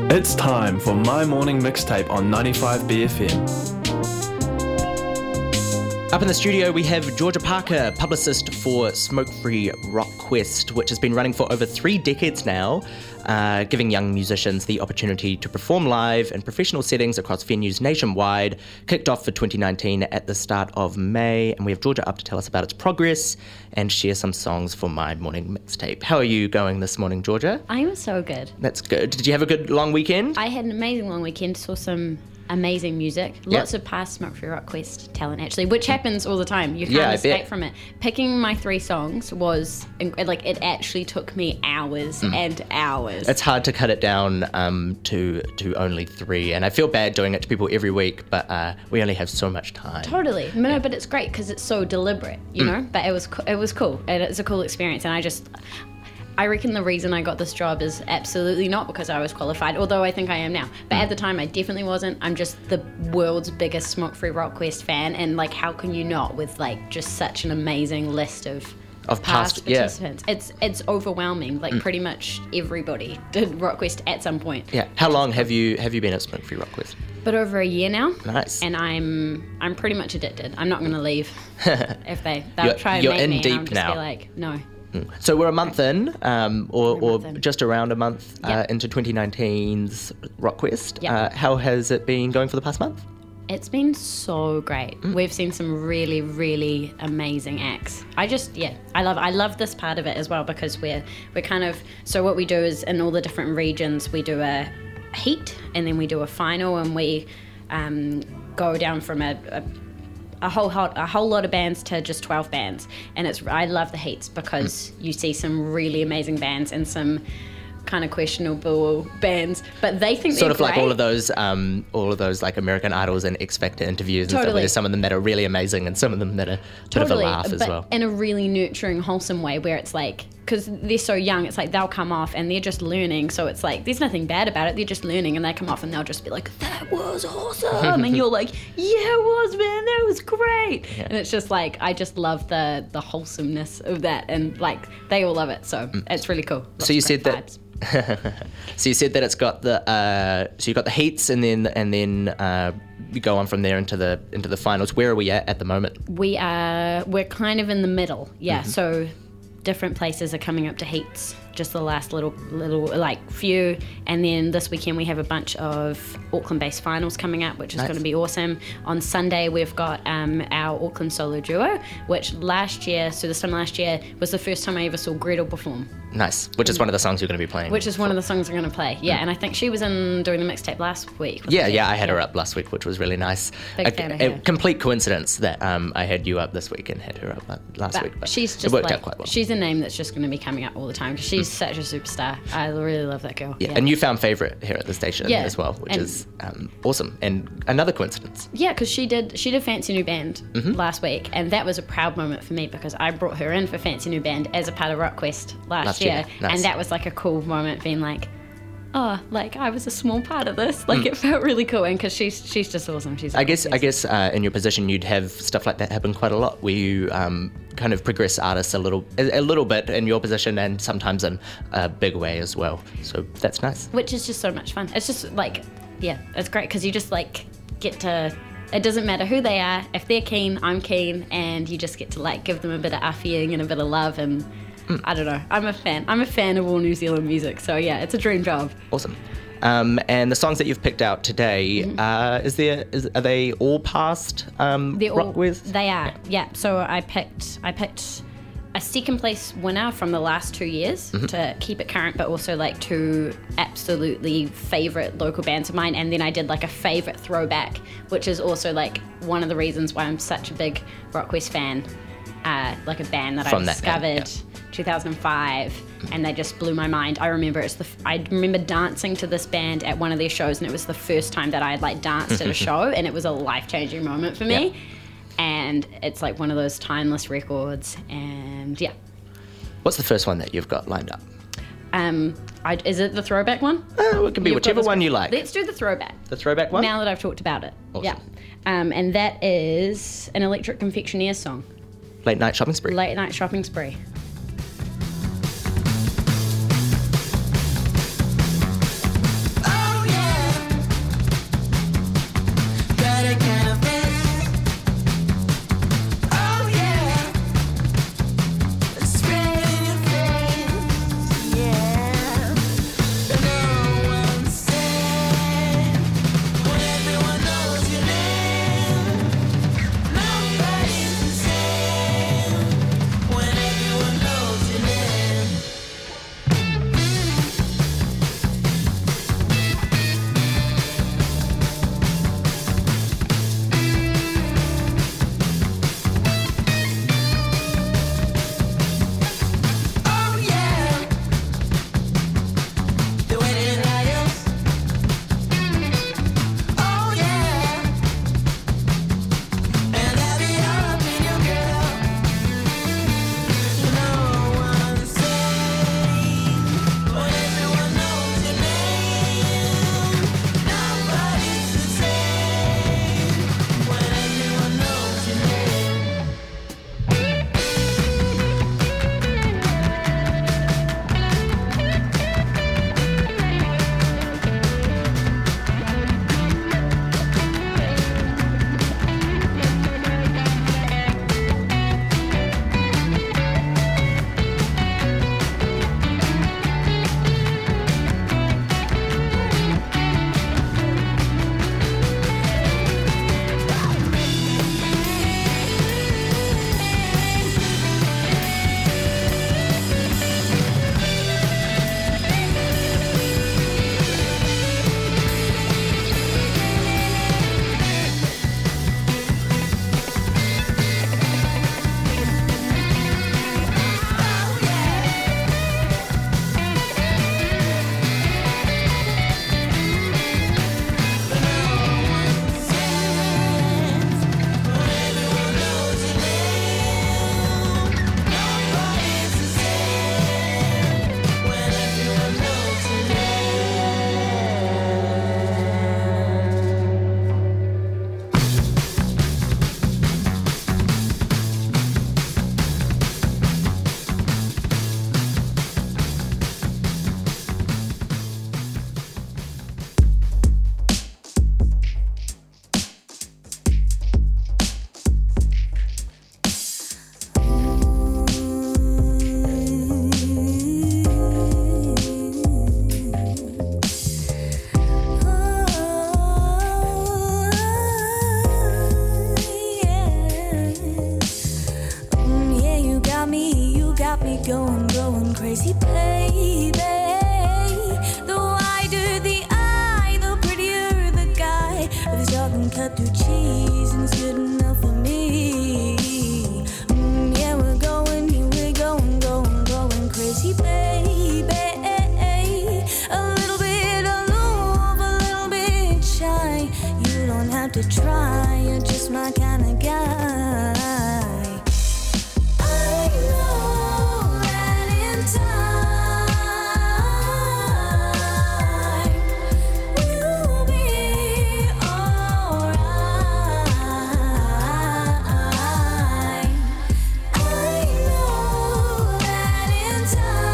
It's time for My Morning Mixtape on 95BFM. Up in the studio, we have Georgia Parker, publicist for Smoke Free Rock Quest, which has been running for over 3 decades now, giving young musicians the opportunity to perform live in professional settings across venues nationwide. Kicked off for 2019 at the start of May, and we have Georgia up to tell us about its progress and share some songs for My Morning Mixtape. How are you going this morning, Georgia? I am so good. That's good. Did you have a good long weekend? I had an amazing long weekend, saw some amazing music. Lots of past Smoke Free Rock Quest talent, actually, which happens all the time. You can't escape from it. Picking my 3 songs was, it actually took me hours and hours. It's hard to cut it down to only 3, and I feel bad doing it to people every week, but we only have so much time. Totally. No, but it's great because it's so deliberate, you know? But it was cool. It's a cool experience, and I reckon the reason I got this job is absolutely not because I was qualified, although I think I am now. But at the time, I definitely wasn't. I'm just the world's biggest Smoke Free Rock Quest fan, and how can you not with just such an amazing list of past participants? It's overwhelming. Pretty much everybody did Rock Quest at some point. Yeah. How long have you been at Smoke Free Rock Quest? But over a year now. Nice. And I'm pretty much addicted. I'm not going to leave. If they'll try and you're make in me, deep and I'll just now. be like, no. So we're a month in, or in. just around a month into 2019's Rock Quest. Yep. How has it been going for the past month? It's been so great. We've seen some really, really amazing acts. I love this part of it as well because we're kind of, so what we do is in all the different regions we do a heat and then we do a final, and we go down from a whole lot of bands to just 12 bands, and I love the heats because you see some really amazing bands and some kind of questionable bands, but they think sort they're of great. like all of those like American Idols and X Factor interviews and stuff. Totally. There's some of them that are really amazing and some of them that are a bit of a laugh as but well. in a really nurturing, wholesome way where it's because they're so young, it's they'll come off and they're just learning, so it's there's nothing bad about it, they're just learning, and they come off and they'll just be like, that was awesome, and you're like, yeah, it was, man, that was great. Yeah. And it's just I just love the wholesomeness of that, and they all love it, so it's really cool. So you said that so you said that it's got so you got the heats and then you go on from there into the finals. Where are we at the moment? We're kind of in the middle, so different places are coming up to heats, just the last little few, and then this weekend we have a bunch of Auckland-based finals coming up, which is going to be awesome. On Sunday we've got our Auckland solo duo, which this time last year was the first time I ever saw Gretel perform. Nice, which is one of the songs you're going to be playing. Which is one of the songs I'm going to play, and I think she was in doing the mixtape last week. Yeah, I had her up last week, which was really nice. Big fan of her. Complete coincidence that I had you up this week and had her up last week, but she's just it worked out quite well. She's a name that's just going to be coming up all the time because she's such a superstar. I really love that girl. Yeah, and you found favourite here at the station as well, which is awesome, and another coincidence. Yeah, because she did Fancy New Band last week, and that was a proud moment for me because I brought her in for Fancy New Band as a part of Rock Quest last year. Nice. And that was a cool moment, being I was a small part of this. It felt really cool, and because she's just awesome. I guess in your position you'd have stuff like that happen quite a lot, where you kind of progress artists a little bit in your position, and sometimes in a big way as well. So that's nice. Which is just so much fun. It's just it's great because you just get to. It doesn't matter who they are. If they're keen, I'm keen, and you just get to give them a bit of uffying and a bit of love, and I don't know. I'm a fan of all New Zealand music, so yeah, it's a dream job. Awesome. And the songs that you've picked out today, are they all past Rock Quest? They are, yeah. So I picked a second place winner from the last 2 years to keep it current, but also 2 absolutely favourite local bands of mine, and then I did a favourite throwback, which is also one of the reasons why I'm such a big Rock Quest fan. A band that I discovered 2005, and they just blew my mind. I remember dancing to this band at one of their shows, and it was the first time that I had danced at a show, and it was a life-changing moment for me. And it's one of those timeless records, and yeah. What's the first one that you've got lined up? Is it the throwback one? It can be whichever one you like. Let's do the throwback. The throwback one? Now that I've talked about it. Awesome. Yeah. And that is an Electric Confectioneer song. Late Night Shopping Spree. Late Night Shopping Spree. Oh, baby. A little bit aloof, a little bit shy. You don't have to try, you're just my kind of guy. I know that in time we'll be alright. I know that in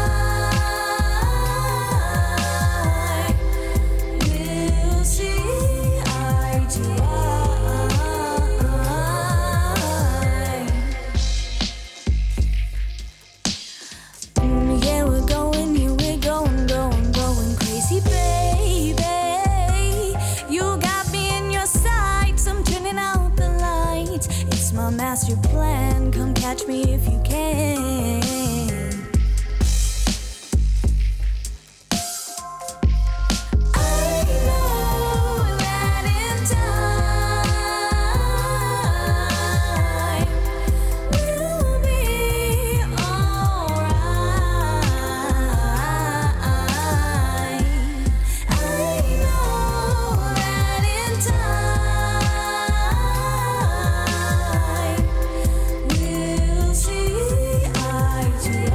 time we'll see eye to eye. Yeah, we're going, here we're going crazy, baby. You got me in your sights, I'm turning out the lights. It's my master plan, come catch me if you can. I know that in time we'll be alright. I know that in time we'll see eye to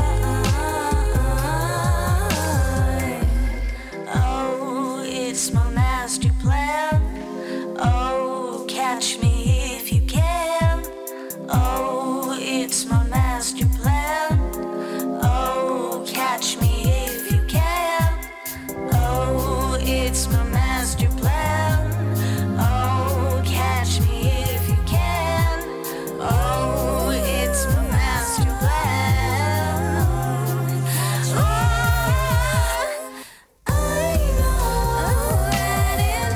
eye. Oh, it's my master plan. Oh, catch me if you can. Oh, it's my master plan. Oh, catch me if you can. Oh, it's my master plan. Oh, catch me if you can. Oh, it's my master plan. Oh, I know that in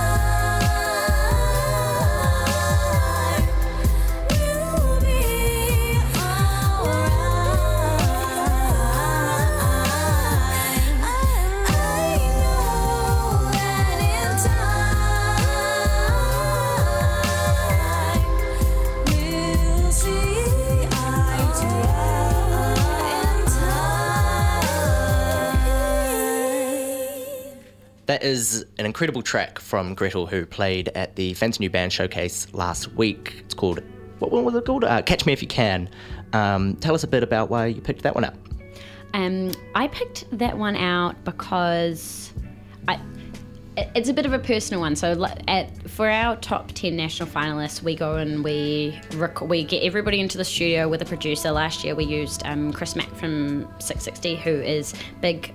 time we'll be alright. I know that in time we'll see eye to eye in time. That is an incredible track from Gretel, who played at the Fancy New Band Showcase last week. It's called, what was it called? Catch Me If You Can. Tell us a bit about why you picked that one up. I picked that one out because it's a bit of a personal one. So for our top 10 national finalists, we go and we get everybody into the studio with a producer. Last year we used Chris Mack from 660, who is big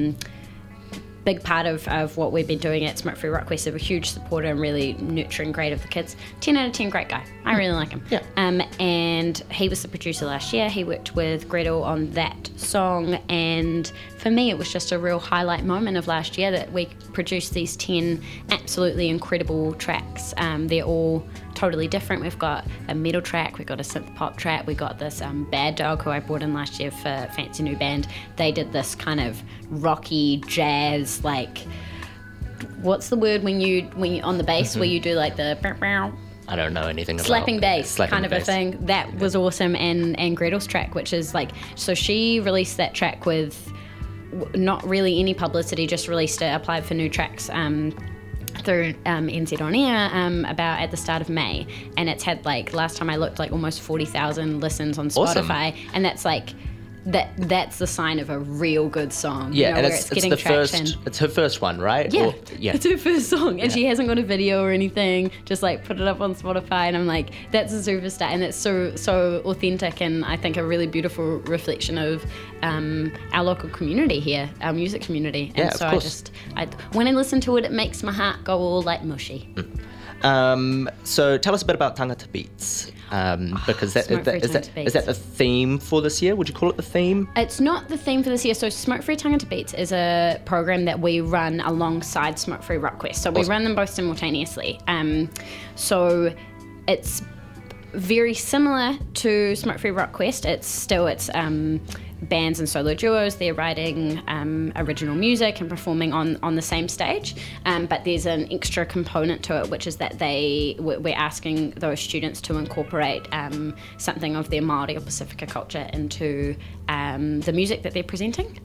part of what we've been doing at Smoke Free Rock Quest. They're a huge supporter and really nurturing, great of the kids. 10 out of 10, great guy. I really like him. Yeah. And he was the producer last year. He worked with Gretel on that song, and for me it was just a real highlight moment of last year that we produced these 10 absolutely incredible tracks. They're all totally different. We've got a metal track, we've got a synth pop track, we got this Bad Dog, who I brought in last year for Fancy New Band. They did this kind of rocky jazz, like, what's the word when you on the bass where you do like the I don't know anything slapping about bass slapping kind of bass. a thing. That was awesome. And Gretel's track, which is like, so she released that track with not really any publicity, just released it, applied for new tracks through NZ On Air about at the start of May, and it's had, like, last time I looked, like almost 40,000 listens on Spotify. Awesome. And that's like that's the sign of a real good song. Yeah, you know, and where it's getting the traction. first. It's her first one, right? Yeah, Or- yeah. it's her first song, and Yeah. she hasn't got a video or anything. Just like put it up on Spotify, and I'm like, that's a superstar, and it's so authentic, and I think a really beautiful reflection of our local community here, our music community. And Yeah, of so course. when I listen to it, it makes my heart go all like mushy. So tell us a bit about Tangata Beats, because Smoke Free is Tangata Beats. that the theme for this year? Would you call it the theme? It's not the theme for this year. So Smoke Free Tangata Beats is a program that we run alongside Smoke Free Rock Quest. So we Awesome. run them both simultaneously. So it's very similar to Smoke Free Rock Quest. It's bands and solo duos. They're writing original music and performing on the same stage. But there's an extra component to it, which is that we're asking those students to incorporate something of their Māori or Pacifica culture into the music that they're presenting.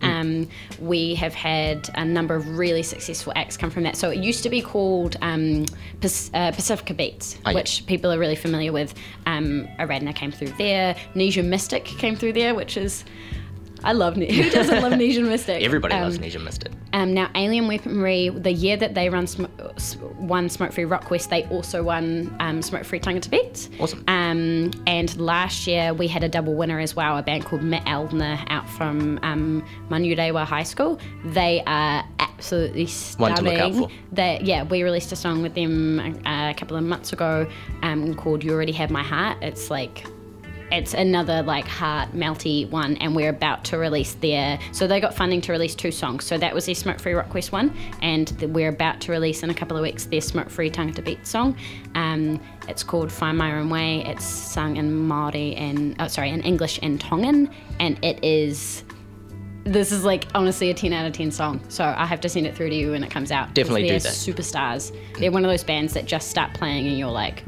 We have had a number of really successful acts come from that. So it used to be called Pacifica Beats, which people are really familiar with. Aradna came through there. Nesian Mystic came through there, which is... I love... Who doesn't love Nesian Mystic? Everybody loves Nesian Mystic. Now, Alien Weaponry, the year that they won Smoke Free Rock Quest, they also won Smoke Free Tangata Beats. Awesome. And last year we had a double winner as well, a band called Matt Eldner out from Manurewa High School. They are absolutely stunning. One to look out for. We released a song with them a couple of months ago called You Already Have My Heart. It's like... It's another like heart melty one, and we're about to release so they got funding to release 2 songs. So that was their Smoke Free Rock Quest one, and we're about to release in a couple of weeks their Smoke Free Tangata Beat song. It's called Find My Own Way. It's sung in Māori in English and Tongan, and this is like honestly a 10 out of 10 song. So I have to send it through to you when it comes out. Definitely do that. They're superstars. They're one of those bands that just start playing and you're like...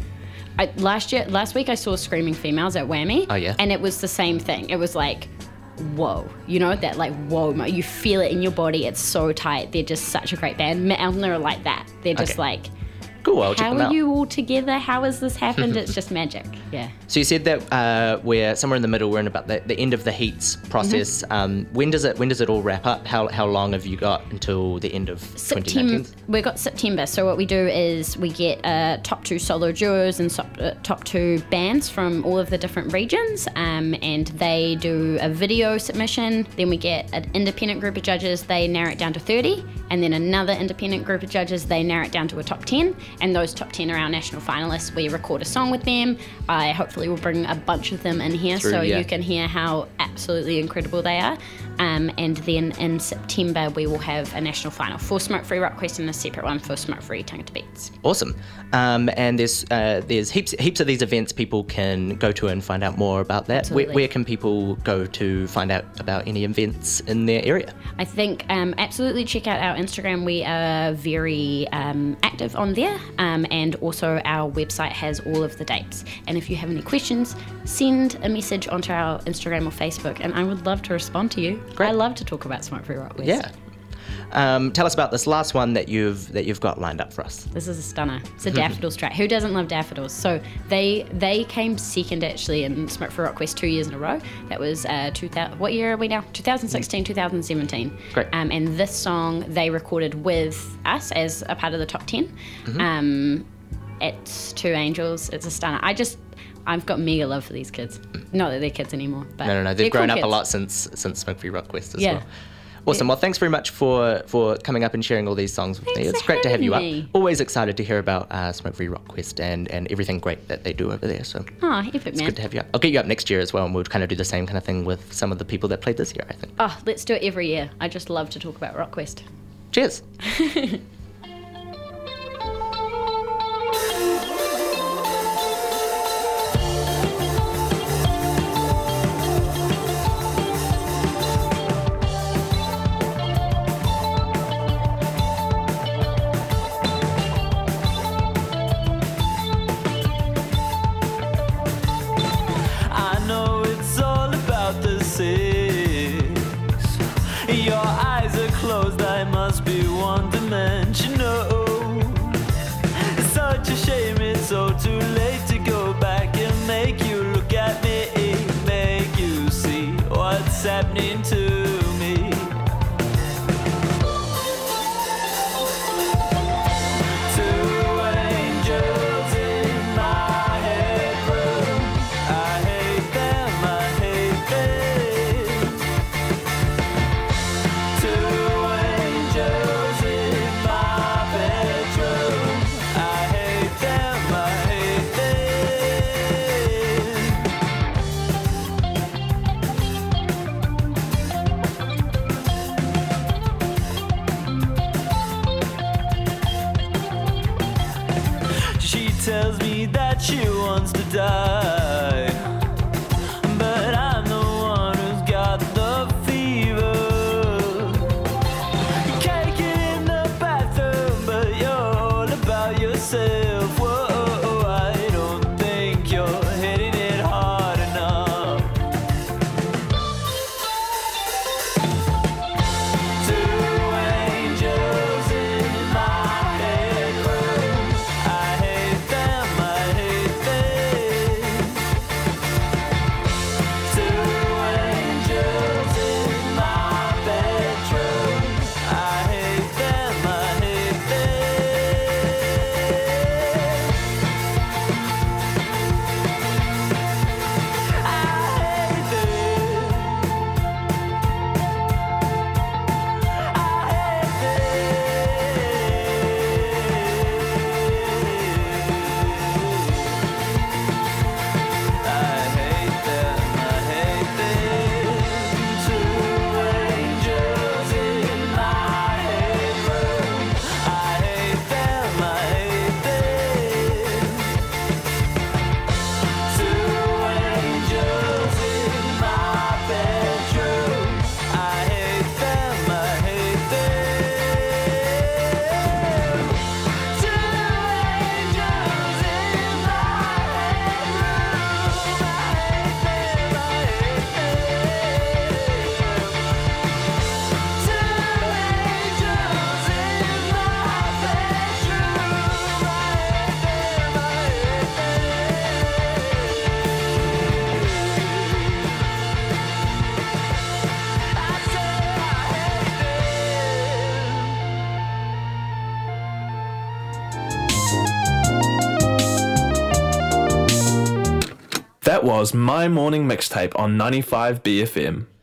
Last week I saw Screaming Females at Whammy. Oh, yeah? And it was the same thing. It was like, whoa. You know, that like, whoa. You feel it in your body. It's so tight. They're just such a great band. Matt Eldner are like that. They're just like... Cool, I'll check them out. How are you all together? How has this happened? It's just magic. Yeah. So you said that we're somewhere in the middle. We're in about the end of the Heats process. When does it all wrap up? How long have you got until the end of 2019? We've got September. So what we do is we get top 2 solo duos and top 2 bands from all of the different regions, and they do a video submission. Then we get an independent group of judges. They narrow it down to 30, and then another independent group of judges. They narrow it down to a top 10. And those top 10 are our national finalists. We record a song with them. I hopefully will bring a bunch of them in here you can hear how absolutely incredible they are. And then in September we will have a national final for Smoke Free Rock Quest and a separate one for Smoke Free Tangata Beats. Awesome. And there's heaps of these events people can go to and find out more about that. Where can people go to find out about any events in their area? I think absolutely check out our Instagram. We are very active on there. And also our website has all of the dates. And if you have any questions, send a message onto our Instagram or Facebook, and I would love to respond to you. Great. I love to talk about Smoke Free Rock Quest. Yeah. Tell us about this last one that you've got lined up for us. This is a stunner. It's a Daffodils track. Who doesn't love Daffodils? So they came second actually in Smoke Free Rock Quest 2 years in a row. That was 2000. What year are we now? 2016, 2017. Great. And this song they recorded with us as a part of the top 10. It's 2 Angels. It's a stunner. I've got mega love for these kids. Not that they're kids anymore, but no. They've grown up kids. a lot since Smoke Free Rock Quest as well. Awesome. Well, thanks very much for coming up and sharing all these songs with me. It's great to have you up. Always excited to hear about Smoke Free Rock Quest and everything great that they do over there. So epic, it's man. good to have you up. I'll get you up next year as well, and we'll kind of do the same kind of thing with some of the people that played this year, I think. Oh, let's do it every year. I just love to talk about Rock Quest. Cheers. Your eyes are closed, I must be one-dimensional. It's such a shame it's so too late to go back and make you look at me, make you see what's happening to me. Two angels in my headroom. I hate them, I hate them. Two angels in my bedroom. I hate them, I hate them. She tells me that she wants to die, but I'm the one who's got the That was My Morning Mixtape on 95 BFM.